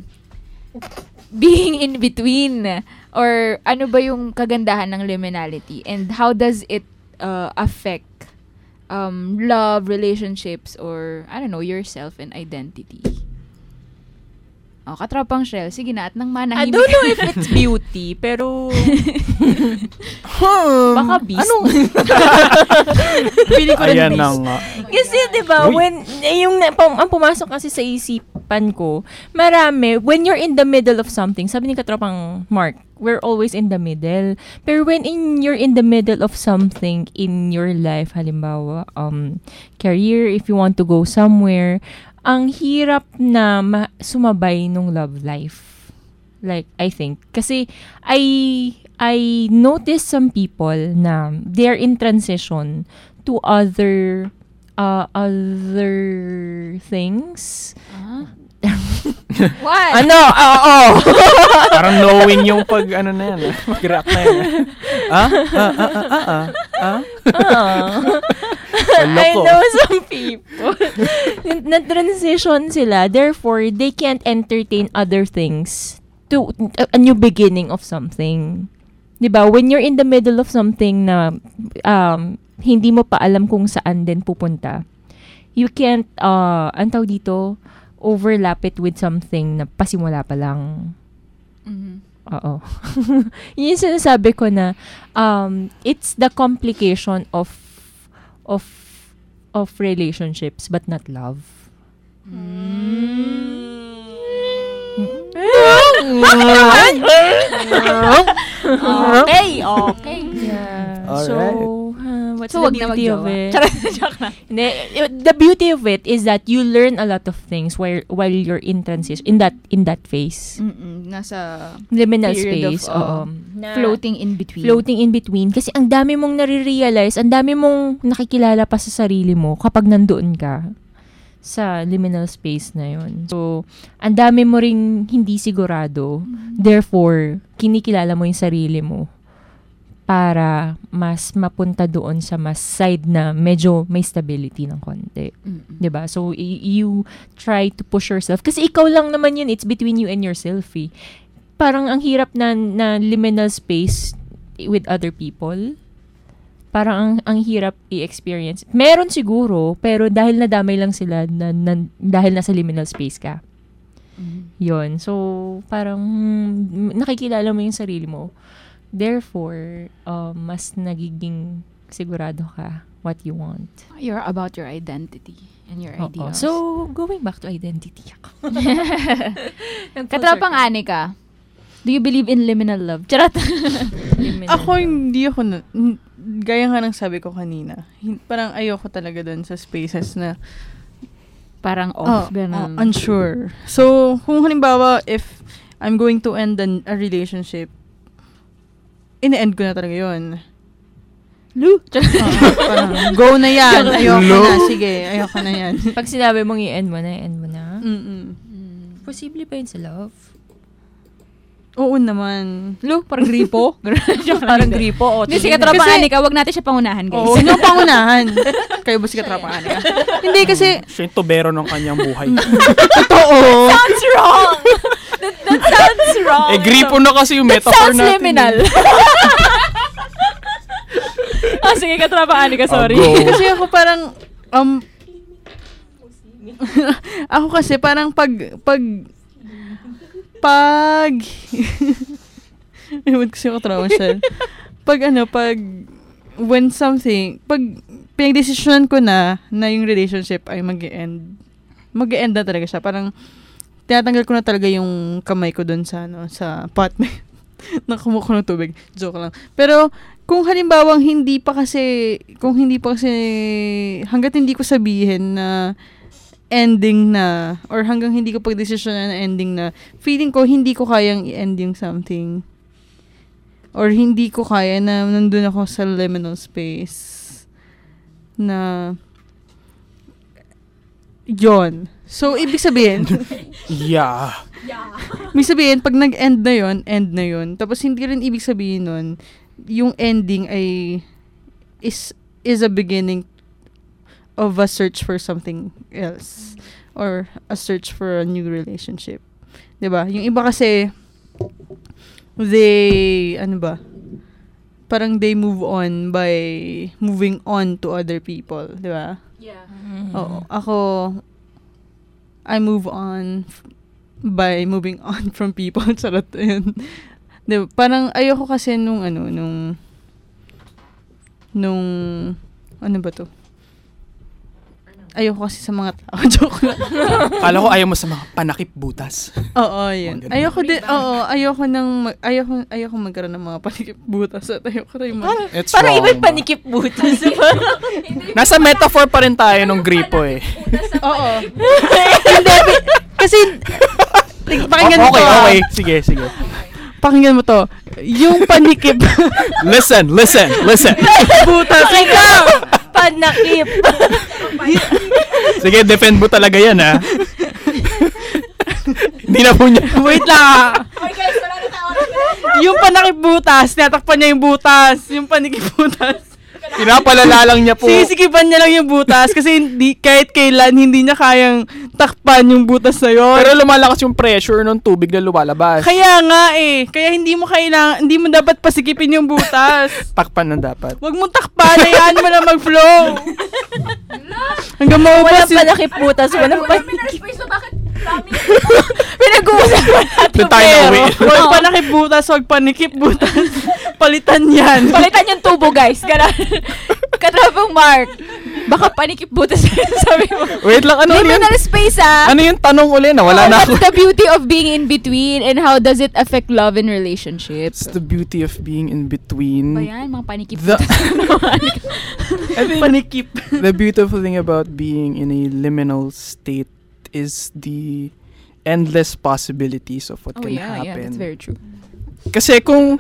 being in between, or ano ba yung kagandahan ng liminality, and how does it affect love, relationships, or I don't know, yourself and identity. Katropang Shrel, sige na, at nang manahimik. I don't know if it's beauty, pero baka beast. Ano? Pili ko rin ayan beast. Na nga. Kasi diba, when ang pumasok kasi sa isipan ko, marami, when you're in the middle of something, sabi ni Katropang Mark, we're always in the middle. Pero when you're in the middle of something in your life, halimbawa, career, if you want to go somewhere, ang hirap na sumabay nung love life. Like, I think. Kasi, I noticed some people na they're in transition to other things. What? Ano? Oo. Parang knowing yung pag, na yan. Mag-rap na yan. I know some people. Na-transition sila. Therefore, they can't entertain other things to a new beginning of something. Diba? When you're in the middle of something na hindi mo pa alam kung saan din pupunta, you can't, antaw dito, overlap it with something na pasimula pa lang. Mm-hmm. Oo. Yun yung sinasabi ko na, it's the complication of relationships but not love. Okay. Yeah. All so, right. what's the beauty of it? The beauty of it is that you learn a lot of things while you're in transition, in that phase. Nasa liminal space. Floating in between. Floating in between. Kasi ang dami mong nare-realize, ang dami mong nakikilala pa sa sarili mo kapag nandoon ka sa liminal space na yun. So, ang dami mo ring hindi sigurado. Therefore, kinikilala mo yung sarili mo para mas mapunta doon sa mas side na medyo may stability ng konti. Diba? So, you try to push yourself. Kasi ikaw lang naman yun. It's between you and yourself eh. Parang ang hirap na liminal space with other people. Parang ang hirap i-experience. Meron siguro, pero dahil nadamay lang sila dahil nasa liminal space ka. Yun. So, parang nakikilala mo yung sarili mo. Therefore, mas nagiging sigurado ka what you want. You're about your identity and your ideals. So, going back to identity. Katropang Anika, do you believe in liminal love? Charot! Ako, hindi ako gaya nga ng sabi ko kanina, parang ayoko talaga dun sa spaces na parang off, unsure. So, kung halimbawa, if I'm going to end a relationship, in-end ko na talaga yun. Go na yan. Ayoko na. Sige, ayoko na yan. Pag sinabi mong i-end mo na? Posible pa yun sa love? Oo naman. Parang gripo? Parang gripo. Hindi, si Katropang Anika, wag natin siya pangunahan, guys. Oo, sino pangunahan? Kayo ba si Katropang Anika? Hindi, kasi siya yung tubero ng kanyang buhay. Totoo. That sounds wrong. That sounds wrong. Gripo na kasi yung metaphor natin. That sounds liminal. Sige, Katropang Anika, sorry. Kasi ako parang, ako kasi parang pag Ewan kasi ako trauma siya. Pag pinag-desisyonan ko na yung relationship ay mag-e-end na talaga siya. Parang, tinatanggal ko na talaga yung kamay ko dun sa pot. Nakumuko ng tubig. Joke lang. Pero, kung halimbawang hindi pa kasi, hanggat hindi ko sabihin na ending na, or hanggang hindi ko pag-desisyonan na ending na, feeling ko hindi ko kayang i-end yung something. Or hindi ko kaya na nandun ako sa liminal space na yon. So, ibig sabihin yeah. Ibig sabihin, pag nag-end na yon, end na yon. Tapos, hindi rin ibig sabihin nun, yung ending ay is a beginning of a search for something else. Or a search for a new relationship. Diba? Yung iba kasi, parang they move on by moving on to other people, di ba? Yeah. Oo. Ako, I move on by moving on from people. Sarap yun. Di ba? Parang ayoko kasi nung ano ba to? Ayoko kasi sa mga tao. Joke lang. Kala ko ayaw mo sa mga panakip butas. Oo, yun. Ayoko magkaroon ng mga panikip butas at ayoko rin Parang iba'y panikip butas. Nasa metaphor pa rin tayo nung gripo eh. Oo. Hindi. Kasi, pakinggan mo to. Okay. Sige. Pakinggan mo to. Yung panikip. Listen. Butas. Ikaw! Panakip. Sige, defend mo talaga yan, ha? Hindi na po niya. Wait lang. Yung panakip butas, tinatakpan niya yung butas. Yung panikip butas. Pinapalala lang niya po. Sisikipan niya lang yung butas kasi kahit kailan hindi niya kayang takpan yung butas na yun. Pero lumalakas yung pressure ng tubig na lumalabas. Kaya nga eh. Kaya hindi mo dapat pasikipin yung butas. Takpan na dapat. Wag mong takpan. Hayaan mo na mag-flow. Hanggang maubos walang panakip butas. Walang panikip. Pinag-uusapan natin pero. Huwag panakip butas. Huwag panikip butas. Palitan yan. Palitan yung tubo, guys. Katrabang Mark. Baka panikip butas. Sabi mo. Wait lang, ano yun? Liminal space, Ano yung tanong uli? Nawala na ako. What's the beauty of being in between and how does it affect love and relationships? It's the beauty of being in between. Ayan, mga panikip butas. I think panikip. The beautiful thing about being in a liminal state is the endless possibilities of what can happen. Yeah, that's very true. Kasi kung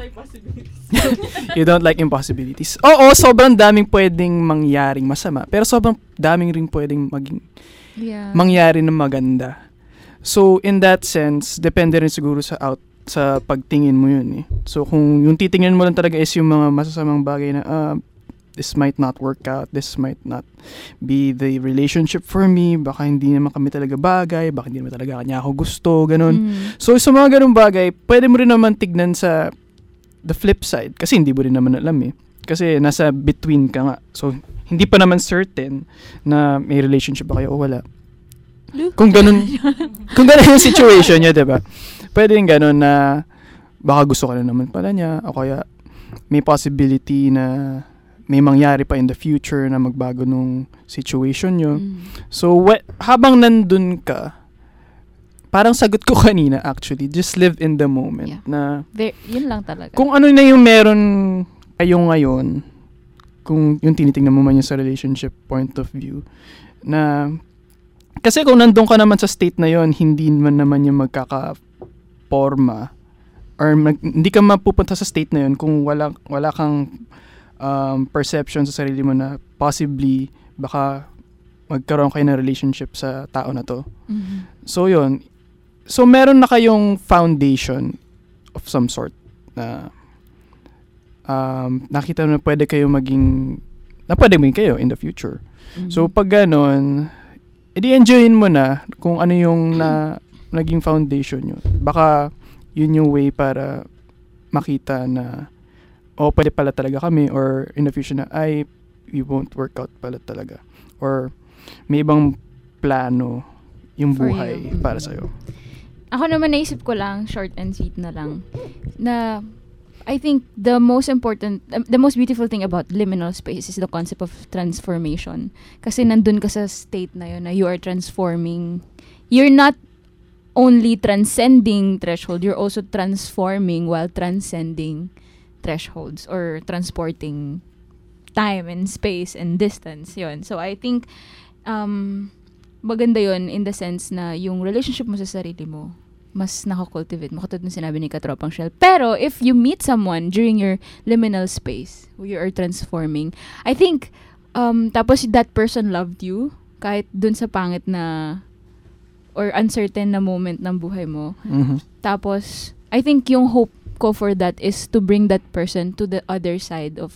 you don't like impossibilities. Oo, sobrang daming pwedeng mangyaring masama, pero sobrang daming rin pwedeng mangyari na maganda. So, in that sense, depende rin siguro sa pagtingin mo yun eh. So, kung yung titingin mo lang talaga is yung mga masasamang bagay na this might not work out, this might not be the relationship for me, baka hindi naman kami talaga bagay, baka hindi naman talaga kanya ako gusto, ganun. So, sa mga ganun bagay, pwede mo rin naman tignan sa the flip side, kasi hindi mo rin naman alam eh. Kasi nasa between ka nga. So, hindi pa naman certain na may relationship ba kayo o wala. Kung ganun yung situation niya, diba? Pwede rin ganun na baka gusto ka na naman pala niya, o kaya may possibility na may mangyari pa in the future na magbago nung situation nyo. So, habang nandun ka, parang sagot ko kanina actually, just live in the moment. Na yun lang talaga. Kung ano na yung meron kayo ngayon, kung yung tinitingnan mo man yung sa relationship point of view, na kasi kung nandun ka naman sa state na yon, hindi man naman yung magkaka-forma or hindi ka mapupunta sa state na yon kung wala kang perception sa sarili mo na possibly baka magkaroon kayo ng relationship sa tao na to. So yun. So meron na kayong foundation of some sort na nakita na pwede kayo maging kayo in the future. So pag ganon, edi enjoyin mo na kung ano yung naging foundation nyo. Baka yun yung way para makita na pwede pala talaga kami, or in the future na we won't work out pala talaga, or may ibang plano yung buhay para sa'yo. Ako naman naisip ko lang, short and sweet na lang, na I think the most beautiful thing about liminal space is the concept of transformation. Kasi nandun ka sa state na yun na you are transforming. You're not only transcending threshold, you're also transforming while transcending thresholds or transporting time and space and distance. Yun. So I think maganda yun in the sense na yung relationship mo sa sarili mo mas nakakultivate mo. Katulad ng sinabi ni Katropang Shell. Pero if you meet someone during your liminal space where you are transforming, I think tapos that person loved you kahit dun sa pangit na or uncertain na moment ng buhay mo. Tapos I think yung hope ko for that is to bring that person to the other side of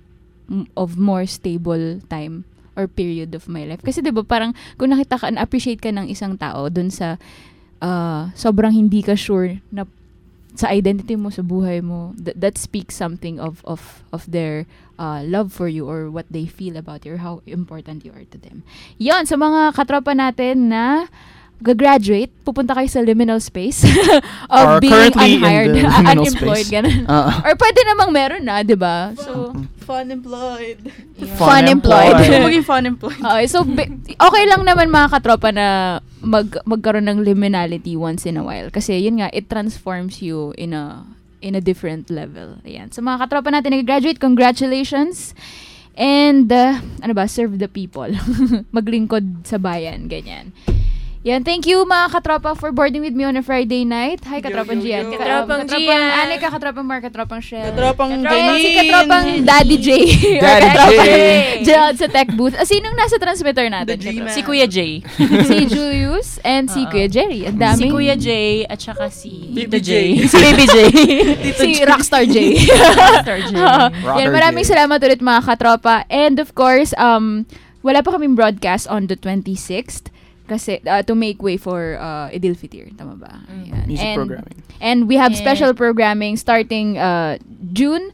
more stable time or period of my life. Kasi 'di ba parang kung nakita ka, appreciate ka ng isang tao dun sa sobrang hindi ka sure na sa identity mo, sa buhay mo, that speaks something of their love for you or what they feel about you or how important you are to them. Yon, sa mga katropa natin na gagraduate, pupunta kayo sa liminal space of or being unhired, unemployed, ganun. Or pwede namang meron na, di ba? So, fun-employed. Yeah. Fun-employed. Maging fun-employed. So, okay lang naman mga katropa na magkaroon ng liminality once in a while. Kasi yun nga, it transforms you in a different level. Ayan. So, mga katropa natin nag-graduate, congratulations. And, serve the people. Maglingkod sa bayan, ganyan. Yan, thank you mga katropa for boarding with me on a Friday night. Hi, Katropang Gian. Katropang Gian. Anika, Katropang Mark, Katropang Shell. Katropang Janine. Si Katropang Daddy J. Daddy J. Gerald sa tech booth. Sinong nasa transmitter natin? Si Kuya J. Si Julius and si Kuya Jerry. Ang daming. Si Kuya J at saka si Tito J. Si Baby J. Si Rockstar J. Rockstar J. Yan, maraming salamat ulit mga katropa. And of course, wala pa kaming broadcast on the 26th. Kasi to make way for Idil Fitir, tama ba? Music programming. And we have special programming starting June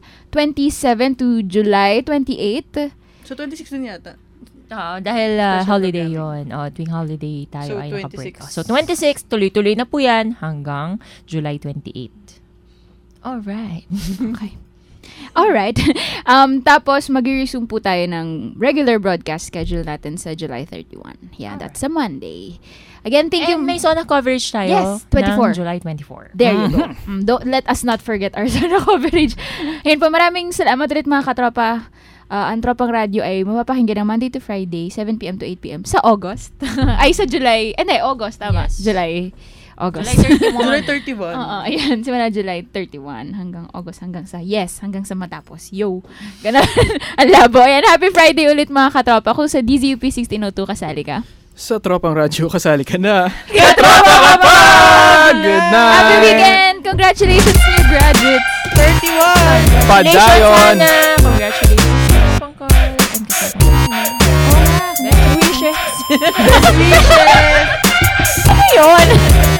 27 to July 28. So 26 din yata. Dahil holiday yon. Tuwing holiday tayo ay naka-break. So 26, tuloy-tuloy na po yan hanggang July 28. Alright. Okay. Alright. Tapos, mag-resume po tayo ng regular broadcast schedule natin sa July 31. Yeah, that's a Monday. Again, thank you. May Sona coverage tayo. Yes, 24. Ng July 24. There you go. Don't let us not forget our Sona coverage. Ayun po, maraming salamat ulit mga katropa. Ang Tropang Radio ay mapapakinggan ng Monday to Friday, 7 p.m. to 8 p.m. sa August. Ay, sa July. August, tama. Yes. July 31. July 31. Ayan, simula July 31 hanggang August, hanggang sa matapos. Yo. Ganun. Ang labo. Ayan, happy Friday ulit mga katropa. Kung sa DZUP 1602 kasali ka. Sa Tropang Radio kasali ka na. Katropa ka pa! Good night! Happy weekend! Congratulations new graduates! 31! Padayon! Congratulations to Pangkal and Wishes! Ano yun?